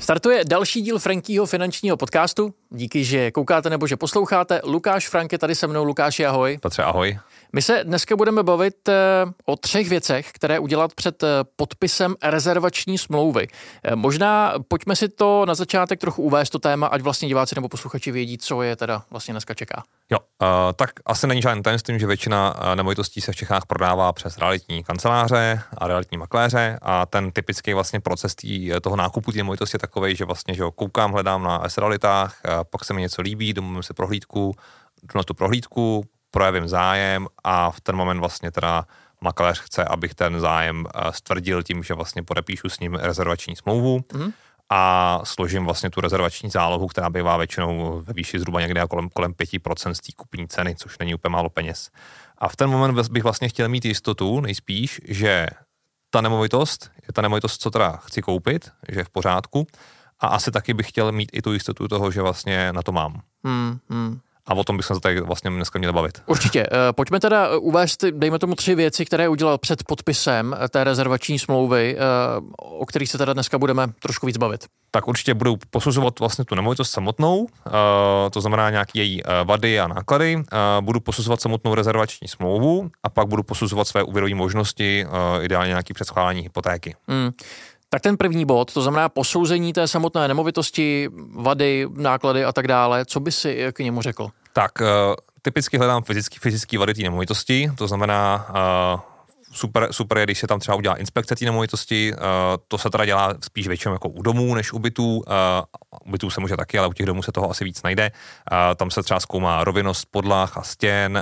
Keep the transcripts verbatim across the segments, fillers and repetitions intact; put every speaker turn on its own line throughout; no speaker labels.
Startuje další díl Frankyho finančního podcastu. Díky, že koukáte nebo že posloucháte. Lukáš Frank je tady se mnou. Lukáši, ahoj.
Petře, ahoj.
My se dneska budeme bavit o třech věcech, které udělat před podpisem rezervační smlouvy. Možná pojďme si to na začátek trochu uvést, to téma, ať vlastně diváci nebo posluchači vědí, co je teda vlastně dneska čeká.
Jo, uh, tak asi není žádný tajemstvím, že většina nemovitostí se v Čechách prodává přes realitní kanceláře a realitní makléře a ten typický vlastně proces tý, toho nákupu té nemovitosti je takovej, že vlastně, že ho koukám, hledám na S-realitách, pak se mi něco líbí, domluvím si prohlídku, jdu na tu prohlídku, projevím zájem a v ten moment vlastně teda makléř chce, abych ten zájem stvrdil tím, že vlastně podepíšu s ním rezervační smlouvu mm. a složím vlastně tu rezervační zálohu, která bývá většinou ve výši zhruba někde kolem, kolem pět procent z té kupní ceny, což není úplně málo peněz. A v ten moment bych vlastně chtěl mít jistotu nejspíš, že ta nemovitost je ta nemovitost, co teda chci koupit, že je v pořádku a asi taky bych chtěl mít i tu jistotu toho, že vlastně na to mám.
Mm, mm.
A o tom bychom se tady vlastně dneska měli bavit.
Určitě. Pojďme teda uvést, dejme tomu tři věci, které udělal před podpisem té rezervační smlouvy, o kterých se teda dneska budeme trošku víc bavit.
Tak určitě budu posuzovat vlastně tu nemovitost samotnou, to znamená nějaké její vady a náklady, budu posuzovat samotnou rezervační smlouvu a pak budu posuzovat své úvěrové možnosti, ideálně nějaké předschválení hypotéky. Hmm.
Tak ten první bod, to znamená posouzení té samotné nemovitosti, vady, náklady a tak dále, co by si k němu řekl?
Tak typicky hledám fyzický, fyzický vady té nemovitosti, to znamená super, super je, když se tam třeba udělá inspekce té nemovitosti, to se teda dělá spíš většinou jako u domů než u bytů, u bytů se může taky, ale u těch domů se toho asi víc najde. Tam se třeba zkoumá rovinnost podlah a stěn,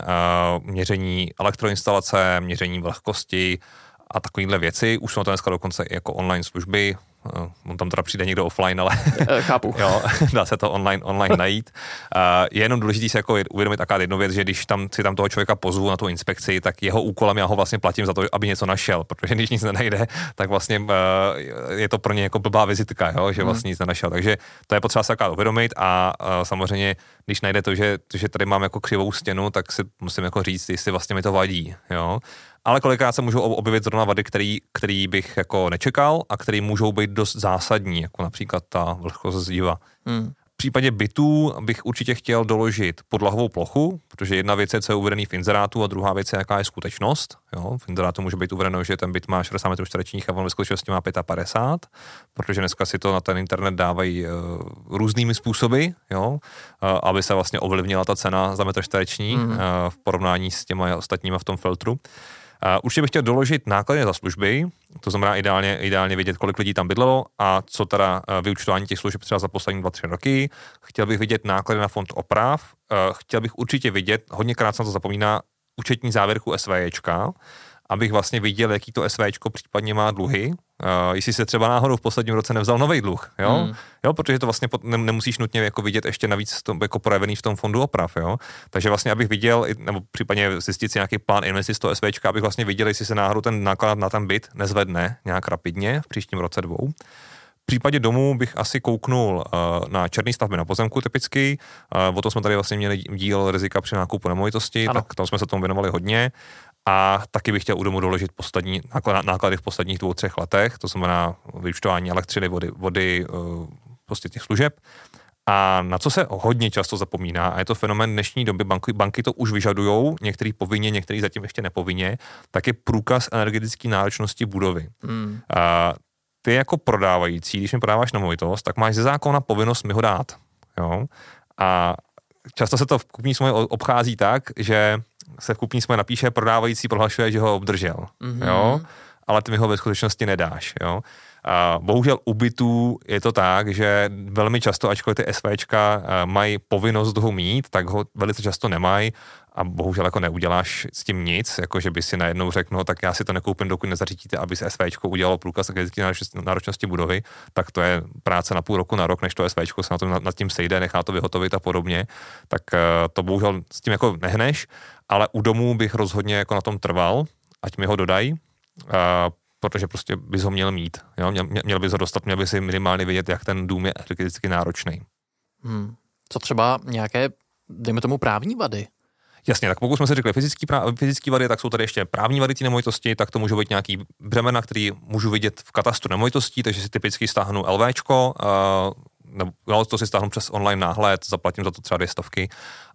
měření elektroinstalace, měření vlhkosti, a takovýhle věci. Už jsou na to dneska dokonce i jako online služby. On tam teda přijde někdo offline, ale
chápu.
Jo, dá se to online, online najít. Je jenom důležité si jako uvědomit taká jednu věc, že když tam, si tam toho člověka pozvu na tu inspekci, tak jeho úkolem, já ho vlastně platím za to, aby něco našel, protože když nic nenajde, tak vlastně je to pro ně jako blbá vizitka, jo, že vlastně nic nenašel. Takže to je potřeba se taká uvědomit a samozřejmě, když najde to, že, že tady mám jako křivou stěnu, tak si musím jako říct, jestli vlastně mi to vadí, jo. Ale kolikrát se můžou objevit zrovna vady, který, který bych jako nečekal a který můžou být dost zásadní, jako například ta vlhkost zdiva. Hmm. V případě bytů bych určitě chtěl doložit podlahovou plochu, protože jedna věc je, co je uvedený v inzerátu a druhá věc je, jaká je skutečnost. Jo, v inzerátu může být uvedeno, že ten byt má šedesát metrů čtverečních a on ve skutečnosti má padesát pět, protože dneska si to na ten internet dávají uh, různými způsoby, jo, uh, aby se vlastně ovlivnila ta cena za metr čtvereční hmm. uh, v porovnání s těma ostatníma v tom filtru. Uh, určitě bych chtěl doložit náklady za služby, to znamená ideálně, ideálně vědět, kolik lidí tam bydlelo a co teda uh, vyúčtování těch služeb třeba za poslední dva, tři roky. Chtěl bych vidět náklady na fond oprav, uh, chtěl bych určitě vidět, hodněkrát se na to zapomíná, účetní závěrku SVJčka, abych vlastně viděl, jaký to SVčko případně má dluhy, uh, jestli se třeba náhodou v posledním roce nevzal nový dluh, jo, hmm. jo, protože to vlastně nemusíš nutně jako vidět ještě navíc tom, jako projevený v tom fondu oprav, jo, takže vlastně abych viděl, nebo případně zjistit si nějaký plán investic z toho SVčka, abych vlastně viděl, jestli se náhodou ten náklad na ten byt nezvedne nějak rapidně v příštím roce dvou. V případě domů bych asi kouknul uh, na černé stavby na pozemku typicky, uh, o to jsme tady vlastně měli díl rizika při nákupu nemovitosti, ano. Tak tam jsme se tomu věnovali hodně. A taky bych chtěl u domu doložit poslední náklady v posledních dvou, třech letech, to znamená vyúčtování elektřiny, vody, vody, prostě těch služeb. A na co se hodně často zapomíná, a je to fenomén dnešní doby, banky, banky to už vyžadujou, některý povinně, některý zatím ještě nepovinně, tak je průkaz energetické náročnosti budovy. Hmm. A ty jako prodávající, když mi prodáváš nemovitost, tak máš ze zákona povinnost mi ho dát. Jo? A často se to v kupní smlouvě obchází tak, že se v kupní smlouvě napíše, prodávající prohlašuje, že ho obdržel, mm-hmm. jo, ale ty mi ho ve skutečnosti nedáš, jo. A bohužel u bytů je to tak, že velmi často, ačkoliv ty SVčka mají povinnost ho mít, tak ho velice často nemají a bohužel jako neuděláš s tím nic, jako že by si najednou řekl, no tak já si to nekoupím, dokud nezařídíte, aby se SVčko udělalo průkaz energetické náročnosti budovy, tak to je práce na půl roku, na rok, než to SVčko se na tom, nad tím sejde, nechá to vyhotovit a podobně, tak to bohužel s tím jako nehneš, ale u domů bych rozhodně jako na tom trval, ať mi ho dodají, protože prostě bys ho měl mít, jo? Měl, měl bys ho dostat, měl bys si minimálně vědět, jak ten dům je energeticky náročný.
Hmm. Co třeba nějaké, dejme tomu, právní vady?
Jasně, tak pokud jsme si řekli fyzický, prá- fyzický vady, tak jsou tady ještě právní vady té nemovitosti, tak to můžou být nějaký břemena, který můžu vidět v katastru nemovitostí, takže si typicky stáhnu LVčko, uh, nebo no, to si stáhnu přes online náhled, zaplatím za to třeba dvě stovky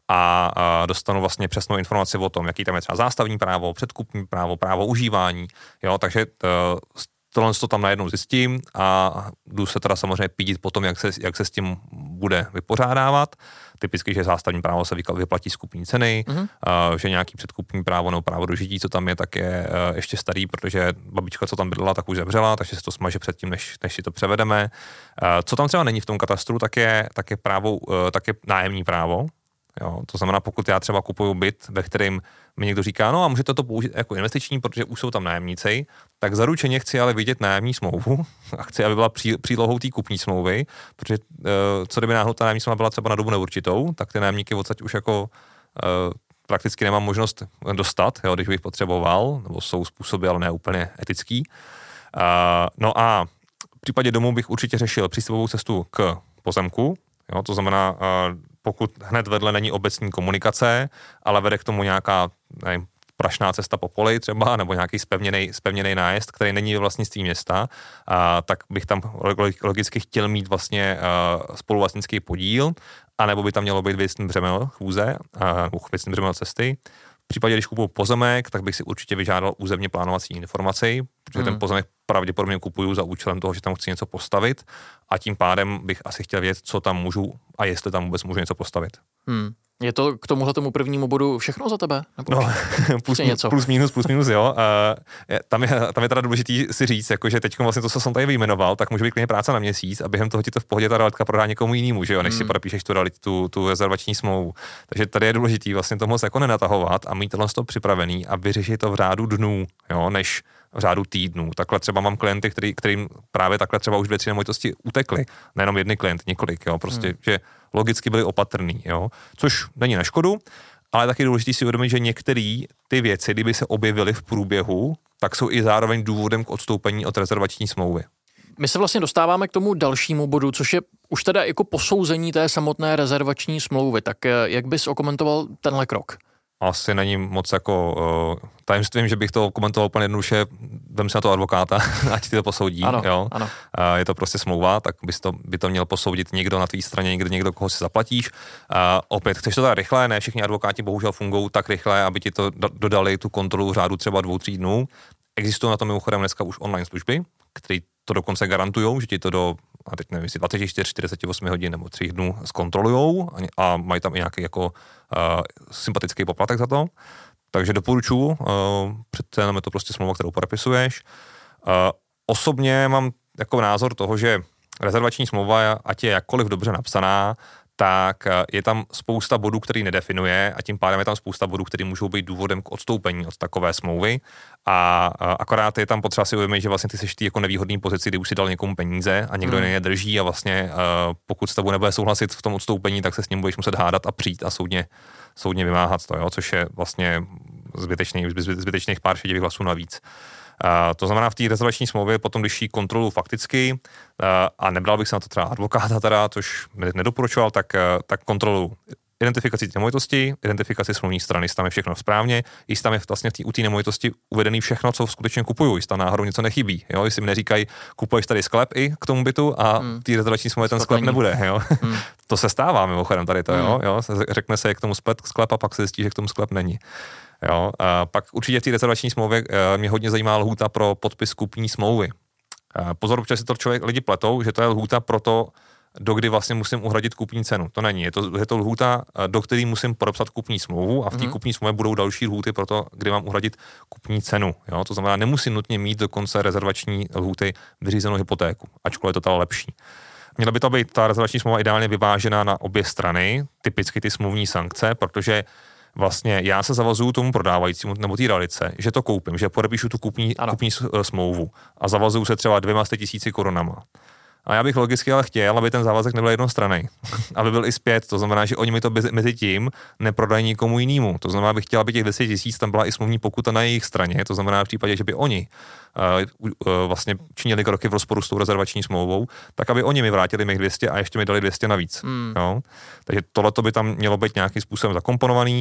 a, a dostanu vlastně přesnou informaci o tom, jaký tam je třeba zástavní právo, předkupní právo, právo užívání, jo, takže uh, tohle to tam najednou zjistím a jdu se teda samozřejmě pídit potom, jak se, jak se s tím bude vypořádávat. Typicky, že zástavní právo se vyplatí z kupní ceny, mm-hmm. uh, že nějaký předkupní právo nebo právo dožití, co tam je, tak je uh, ještě starý, protože babička, co tam bydlela, tak už zemřela, takže se to smaže předtím, než, než si to převedeme. Uh, co tam třeba není v tom katastru, tak je, tak je, právo, uh, tak je nájemní právo. Jo, to znamená, pokud já třeba kupuju byt, ve kterém mi někdo říká, no a můžete to použít jako investiční, protože už jsou tam nájemníci, tak zaručeně chci ale vidět nájemní smlouvu a chci, aby byla pří, přílohou té kupní smlouvy, protože uh, co kdyby náhodou ta nájemní smlouva byla třeba na dobu neurčitou, tak ty nájemníky odsaď už jako uh, prakticky nemám možnost dostat, jo, když bych potřeboval, nebo jsou způsoby, ale ne úplně etický. Uh, no a v případě domu bych určitě řešil přístupovou cestu k pozemku, jo, to znamená, uh, pokud hned vedle není obecní komunikace, ale vede k tomu nějaká, nevím, prašná cesta po poli třeba, nebo nějaký spevněný, spevněný nájezd, který není ve vlastnictví města, a, tak bych tam logicky chtěl mít vlastně uh, spoluvlastnický podíl, anebo by tam mělo být věcný břemeno chůze, nebo věcný břemeno cesty. V případě, když kupuju pozemek, tak bych si určitě vyžádal územně plánovací informaci, protože hmm. ten pozemek pravděpodobně kupuju za účelem toho, že tam chci něco postavit a tím pádem bych asi chtěl vědět, co tam můžu a jestli tam vůbec můžu něco postavit.
Hmm. Je to k tomuhle tomu prvnímu bodu všechno za tebe? Nebo
no, plus, něco? plus minus, plus minus, jo. Uh, tam, je, tam je teda důležitý si říct, jako, že teď vlastně to, co jsem tady vyjmenoval, tak může být klidně práce na měsíc a během toho ti to v pohodě ta realitka prodá někomu jinému, že jo, než hmm. si podepíšeš tu, tu, tu rezervační smlouvu. Takže tady je důležitý vlastně to moc jako nenatahovat a mít tohle z toho připravený a vyřešit to v řádu dnů, jo, než v řádu týdnů. Takhle třeba mám klienty, který, kterým právě takhle třeba už dvě, tři nemovitosti utekly. Nejenom jedny klient, několik, jo, prostě, hmm. že logicky byli opatrný, jo, což není na škodu, ale taky důležité si uvědomit, že některé ty věci, kdyby se objevily v průběhu, tak jsou i zároveň důvodem k odstoupení od rezervační smlouvy.
My se vlastně dostáváme k tomu dalšímu bodu, což je už teda jako posouzení té samotné rezervační smlouvy. Tak jak bys okomentoval tenhle krok?
Asi není moc jako uh, tajemstvím, že bych to komentoval úplně jednoduše, vem si na to advokáta, ať ti to posoudí,
ano,
jo.
Ano.
Uh, je to prostě smlouva, tak bys to, by to měl posoudit někdo na tvý straně, někdo, někdo, koho si zaplatíš. Uh, opět, chceš to tak rychle, ne všichni advokáti bohužel fungují tak rychle, aby ti to dodali tu kontrolu v řádu třeba dvou, tří dnů. Existují na to mimochodem dneska už online služby, které to dokonce garantujou, že ti to do a teď nevím, jestli dvacet čtyři, čtyřicet osm hodin nebo tři dnů zkontrolujou a mají tam i nějaký jako uh, sympatický poplatek za to. Takže doporučuji, uh, přece jenom je to prostě smlouva, kterou podepisuješ. Uh, osobně mám jako názor toho, že rezervační smlouva, ať je jakkoliv dobře napsaná, tak je tam spousta bodů, který nedefinuje a tím pádem je tam spousta bodů, které můžou být důvodem k odstoupení od takové smlouvy a akorát je tam potřeba si uvědomit, že vlastně ty seš ty jako nevýhodný pozici, kdy už si dal někomu peníze a někdo hmm. je drží a vlastně pokud s tebou nebude souhlasit v tom odstoupení, tak se s ním budeš muset hádat a přijít a soudně, soudně vymáhat to, jo, což je vlastně zbytečný, zbytečných pár šedivých hlasů navíc. Uh, to znamená v té rezervační smlouvě potom, když ji kontrolu fakticky uh, a nebral bych se na to třeba advokáta teda, což nedoporučoval, tak, uh, tak kontrolu identifikaci té nemovitosti, identifikaci smluvní strany, jestli tam je všechno správně, jestli tam je vlastně v té, u té nemovitosti uvedený všechno, co skutečně kupuju, jestli tam náhodou něco nechybí, jo? Jestli mi neříkají, kupuješ tady sklep i k tomu bytu a hmm. v té rezervační smlouvě ten sklep nebude, jo? Hmm. To se stává mimochodem tady to, jo? jo? Řekne se, jak k tomu sklep a pak se zjistí, že k tomu sklep není. Jo, a pak určitě v té rezervační smlouvě mě hodně zajímá lhůta pro podpis kupní smlouvy. Pozor, občas si to člověk, lidi pletou, že to je lhůta pro to, dokdy vlastně musím uhradit kupní cenu. To není, je to, je to lhůta, do který musím podepsat kupní smlouvu a v té mm-hmm. kupní smlouvě budou další lhůty pro to, kdy mám uhradit kupní cenu. Jo, to znamená, nemusím nutně mít do konce rezervační lhůty vyřízenou hypotéku, ačkoliv je to lepší. Měla by to být ta rezervační smlouva ideálně vyvážená na obě strany, typicky ty smluvní sankce, protože vlastně já se zavazuju tomu prodávajícímu nebo té realice, že to koupím, že podepíšu tu kupní, kupní smlouvu a zavazuju se třeba dvěma sty tisíci korunama. A já bych logicky ale chtěl, aby ten závazek nebyl jednostranný, aby byl i zpět, to znamená, že oni mi to mezi tím neprodají nikomu jinému. To znamená, bych chtěl, aby těch deset tisíc tam byla i smluvní pokuta na jejich straně, to znamená v případě, že by oni uh, uh, vlastně činili kroky v rozporu s tou rezervační smlouvou, tak aby oni mi vrátili mých dvě stě a ještě mi dali dvě stě navíc. Mm. Jo? Takže tohleto by tam mělo být nějakým způsobem zakomponovaný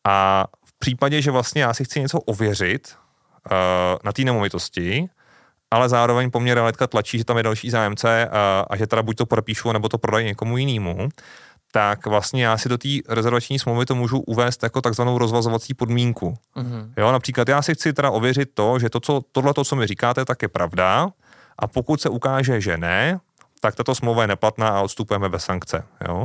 A v případě, že vlastně já si chci něco ověřit uh, na té nemovitosti, ale zároveň po mně realitka tlačí, že tam je další zájemce a, a že teda buď to podepíšu, nebo to prodají někomu jinému, tak vlastně já si do té rezervační smlouvy to můžu uvést jako takzvanou rozvazovací podmínku. Mm-hmm. Jo, například já si chci teda ověřit to, že to, co, tohle, to, co mi říkáte, tak je pravda, a pokud se ukáže, že ne, tak tato smlouva je neplatná a odstupujeme bez sankce. Jo.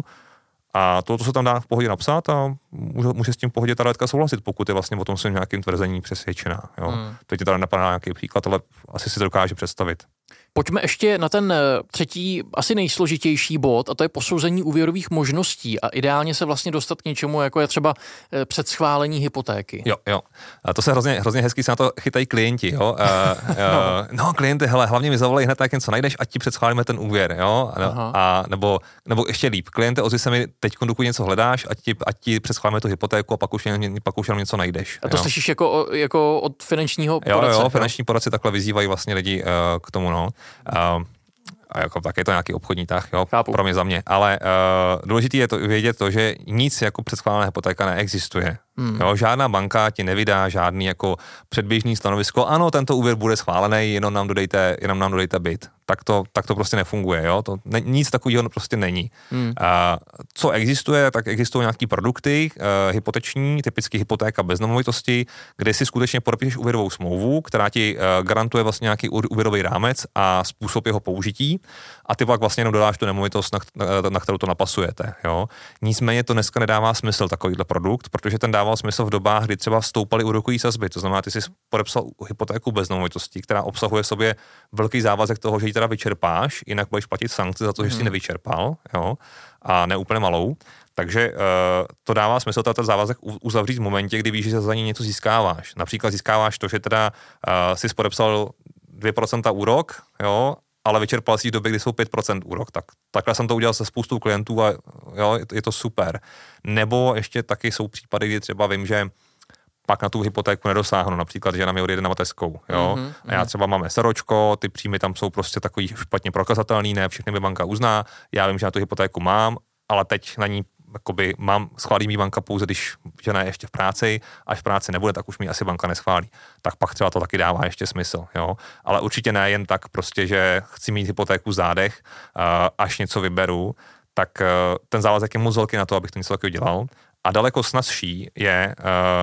A to, co se tam dá v pohodě napsat, a může, může s tím v pohodě ta realitka souhlasit, pokud je vlastně o tom svým nějakým tvrzení přesvědčená. Jo. Hmm. Teď ti teda napadá nějaký příklad, ale asi si to dokáže představit.
Pojďme ještě na ten třetí, asi nejsložitější bod, a to je posouzení úvěrových možností a ideálně se vlastně dostat k něčemu, jako je třeba předschválení hypotéky.
Jo, jo. A to se hrozně, hrozně hezky se na to chytají klienti, jo. Uh, uh, no, klienty, hele, hlavně mi zavolej hned, tak něco najdeš, ať ti předschválíme ten úvěr, jo. A, a nebo, nebo ještě líp, kliente, ozvi se mi teď, dokud něco hledáš, ať ti, ať ti předschválíme tu hypotéku a pak už, pak už něco najdeš.
A to jo? Slyšíš jako, jako od finančního poradce?
Jo, jo, finanční poradci takhle vyzývají vlastně lidi uh, k tomu, no. Uh, a jako tak je to nějaký obchodní tah, jo, Chápu. Pro mě za mě, ale uh, důležité je to vědět to, že nic jako předschválená hypotéka neexistuje. Hmm. Jo, žádná banka ti nevydá žádný jako předběžný stanovisko, ano, tento úvěr bude schválený, jenom nám dodejte, jenom nám dodejte byt. Tak to, tak to prostě nefunguje, jo, to ne, nic takového prostě není. Hmm. Uh, co existuje, tak existují nějaký produkty uh, hypoteční, typicky hypotéka bez nemovitosti, kde si skutečně podepíšeš úvěrovou smlouvu, která ti uh, garantuje vlastně nějaký úvěrový rámec a způsob jeho použití, a ty pak vlastně jenom dodáš tu nemovitost, na, na, na kterou to napasujete, jo. Nicméně to dneska nedává smysl takovýhle produkt, protože ten dával smysl v dobách, kdy třeba vstoupaly úrokové sazby, to znamená, ty jsi podepsal hypotéku bez nemovitosti, která obsahuje v sobě velký závazek toho, že ji teda vyčerpáš, jinak budeš platit sankce za to, že jsi hmm. nevyčerpal, jo, a ne úplně malou. Takže uh, to dává smysl ten závazek uzavřít v momentě, kdy víš, že za ní něco získáváš. Například získáváš to, že teda uh, jsi podepsal dvě procenta úrok, jo, ale vyčerpal si v době, kdy jsou pět procent úrok. Tak, takhle jsem to udělal se spoustou klientů a jo, je to super. Nebo ještě taky jsou případy, kdy třeba vím, že pak na tu hypotéku nedosáhnu, například, že nám je odjede na mateřskou, jo. Mm-hmm. A já třeba mám SROčko, ty příjmy tam jsou prostě takový špatně prokazatelný, ne všechny mi banka uzná, já vím, že na tu hypotéku mám, ale teď na ní jakoby mám, schválí mi banka pouze, když žena je ještě v práci, až v práci nebude, tak už mi asi banka neschválí. Tak pak třeba to taky dává ještě smysl, jo. Ale určitě ne jen tak prostě, že chci mít hypotéku v zádech, až něco vyberu, tak ten závazek je moc velký na to, abych to něco takového dělal. A daleko snazší je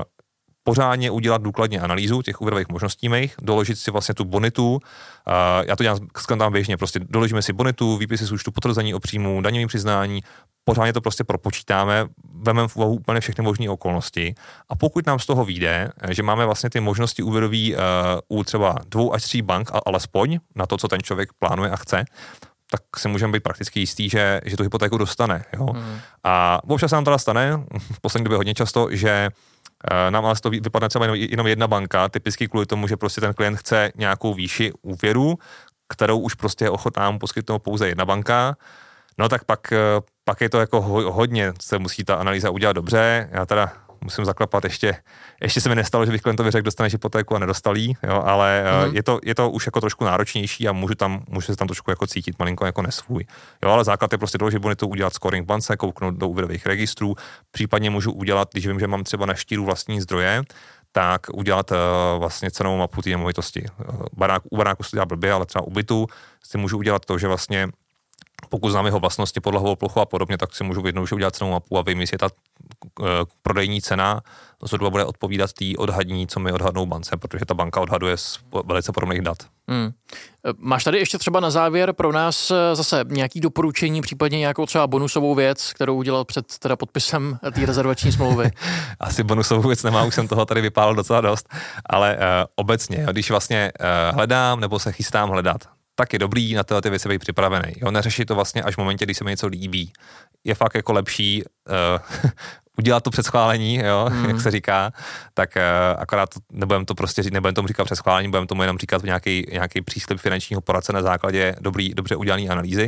pořádně udělat důkladně analýzu těch úvěrových možností mých, doložit si vlastně tu bonitu. Uh, já to dělám skandám běžně, prostě doložíme si bonitu, výpisy z účtu, potvrzení o příjmu, daňový přiznání, pořádně to prostě propočítáme, vememe v úvahu úplně všechny možné okolnosti, a pokud nám z toho vyjde, že máme vlastně ty možnosti úvěrový uh, u třeba dvou až tří bank, alespoň na to, co ten člověk plánuje a chce, tak si můžeme být prakticky jistý, že, že tu hypotéku dostane. Jo? Mm. A občas se nám teda stane, v poslední době hodně často, že nám ale z toho vypadne třeba jenom jedna banka, typicky kvůli tomu, že prostě ten klient chce nějakou výši úvěru, kterou už prostě je ochotná mu poskytnout pouze jedna banka. No tak pak, pak je to jako hodně, se musí ta analýza udělat dobře. Já teda musím zaklepat ještě, ještě se mi nestalo, že bych klientovi řekl, dostaneš hypotéku a nedostal jí, jo, ale mm-hmm. je, to, je to už jako trošku náročnější a můžu tam, můžu se tam trošku jako cítit malinko jako nesvůj. Jo, ale základ je prostě to, že budu to udělat scoring bance, kouknout do úvěrových registrů, případně můžu udělat, když vím, že mám třeba na štíru vlastní zdroje, tak udělat uh, vlastně cenovou mapu té nemovitosti. Barák, u baráku se dělá blbě, ale třeba u bytu si můžu udělat to, že vlastně pokud znám jeho vlastnosti, podlahovou plochu a podobně, tak si můžu jednoduše udělat cenovou mapu a vím, jestli ta uh, prodejní cena zhruba bude odpovídat té odhadní, co mi odhadnou bance, protože ta banka odhaduje z velice podobných dat. Hmm.
Máš tady ještě třeba na závěr pro nás zase nějaký doporučení, případně nějakou třeba bonusovou věc, kterou udělal před teda podpisem té rezervační smlouvy?
Asi bonusovou věc nemám, už jsem toho tady vypálil docela dost, ale uh, obecně, když vlastně uh, hledám nebo se chystám hledat, tak je dobrý na tyhle ty věci být připravený. Jo, neřešit to vlastně až v momentě, kdy se mi něco líbí. Je fakt jako lepší uh, udělat to předschválení, jo, hmm. jak se říká, tak uh, akorát nebudeme to prostě nebudeme tomu říkat předschválení, budeme tomu jenom říkat nějaký, nějaký příslib finančního poradce na základě dobrý, dobře udělané analýzy.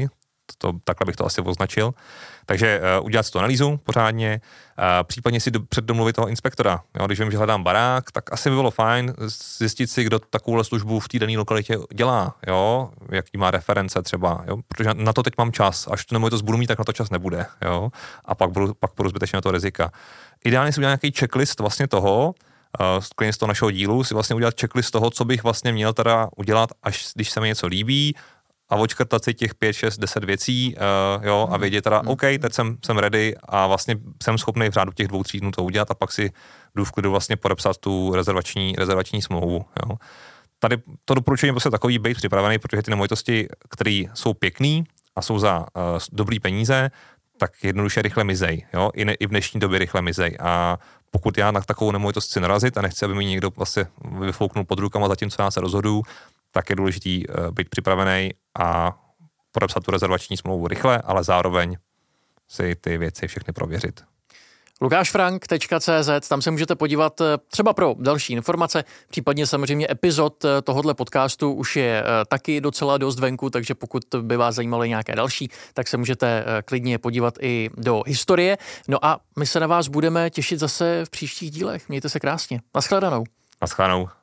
to, takhle bych to asi označil. Takže uh, udělat si tu analýzu pořádně, uh, případně si do, předdomluvit toho inspektora. Jo, když vím, že hledám barák, tak asi by bylo fajn zjistit si, kdo takovou službu v té dané lokalitě dělá, jo, jaký má reference třeba, jo, protože na to teď mám čas, až tu nemovitost budu mít, tak na to čas nebude, jo, a pak budu, pak budu zbytečně na to rizika. Ideálně si udělat nějaký checklist vlastně toho, uh, klidně z toho našeho dílu, si vlastně udělat checklist toho, co bych vlastně měl teda udělat, až když se mi něco líbí, a odškrtat si těch pět, šest, deset věcí, uh, jo, a vědět teda, OK, teď jsem, jsem ready a vlastně jsem schopný v řádu těch dvou, tří dnů to udělat a pak si jdu v klidu vlastně podepsat tu rezervační, rezervační smlouvu, jo. Tady to doporučení prostě takový být připravený, protože ty nemovitosti, které jsou pěkný a jsou za uh, dobrý peníze, tak jednoduše rychle mizej, jo, i, ne, i v dnešní době rychle mizej. A pokud já na takovou nemovitost chci narazit a nechci, aby mi někdo vlastně vyfouknul pod rukama zatímco já se rozhoduju, tak je důležitý uh, být připravený a podepsat tu rezervační smlouvu rychle, ale zároveň si ty věci všechny prověřit.
lukáš frank tečka cé zet, tam se můžete podívat třeba pro další informace, případně samozřejmě epizod tohohle podcastu už je taky docela dost venku, takže pokud by vás zajímaly nějaké další, tak se můžete klidně podívat i do historie. No a my se na vás budeme těšit zase v příštích dílech. Mějte se krásně. Naschledanou.
Naschledanou.